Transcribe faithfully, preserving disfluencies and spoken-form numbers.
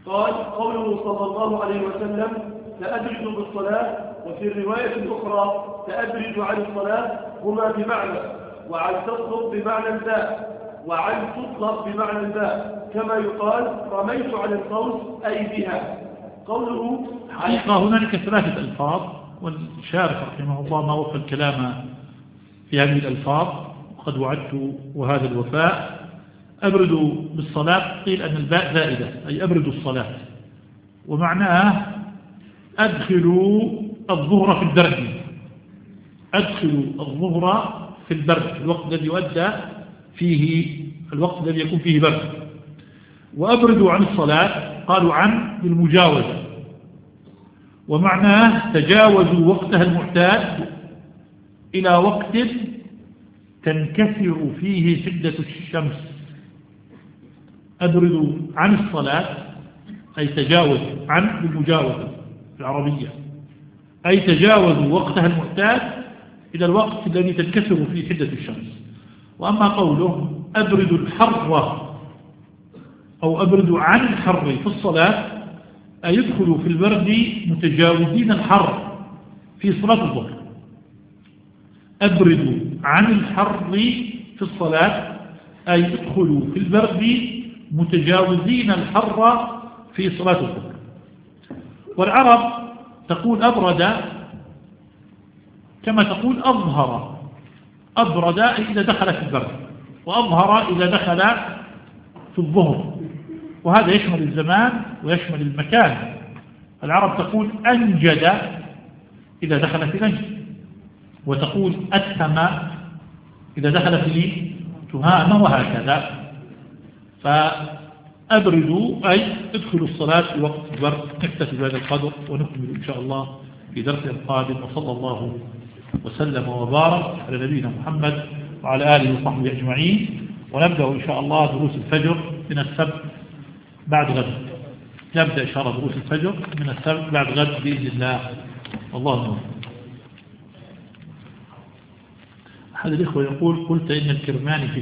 قال قوله صلى الله عليه وسلم تأدرج بالصلاة، وفي الرواية الأخرى تأدرج عن الصلاة هما بمعنى، وعن تطلق بمعنى الباء، وعن تطلق بمعنى الباء، كما يقال رميت على القوس أي بها. قوله حقيقة هنالك ثلاثة ألفاظ، والشارح رحمه الله ما وفى الكلام في هذه الألفاظ وقد وعدت وهذا الوفاء. أبرد بالصلاة قيل أن الباء زائدة أي أبرد الصلاة، ومعناه أدخلوا الظهر في البرد، أدخلوا الظهر في البرد، الوقت الذي يؤدى فيه، الوقت الذي يكون فيه برد. وأبردوا عن الصلاة قالوا عن بالمجاوزة، ومعناه تجاوزوا وقتها المعتاد إلى وقت تنكسر فيه شدة الشمس. أبردوا عن الصلاة أي تجاوز، عن بالمجاوزة العربية أي تجاوزوا وقتها المعتاد إلى الوقت الذي تنكسر فيه شدة الشمس. وأما قوله أبردوا الحر أو أبردوا عن الحر في الصلاة أي يدخلوا في البرد متجاوزين الحر في صلاة الظهر. أبردوا عن الحر في الصلاة أي يدخلوا في البرد متجاوزين الحر في صلاة الظهر. والعرب تقول أبرد كما تقول أظهر، أبرد إذا دخل في البرد، وأظهر إذا دخل في الظهر، وهذا يشمل الزمان ويشمل المكان. العرب تقول أنجد إذا دخل في نجد، وتقول أتهم إذا دخل في تهام، وهكذا. فأبردوا أي ادخلوا الصلاة في وقت البرد. نكتفي بهذا القدر ونكمل إن شاء الله في درس القادم، وصلى الله وسلم وبارك على نبينا محمد وعلى آله وصحبه أجمعين. ونبدأ إن شاء الله دروس الفجر من السبت بعد غد، نبدأ إن شاء الله دروس الفجر من السبت بعد غد بإذن الله. والله أكبر. أحد الإخوة يقول قلت إن الكرماني في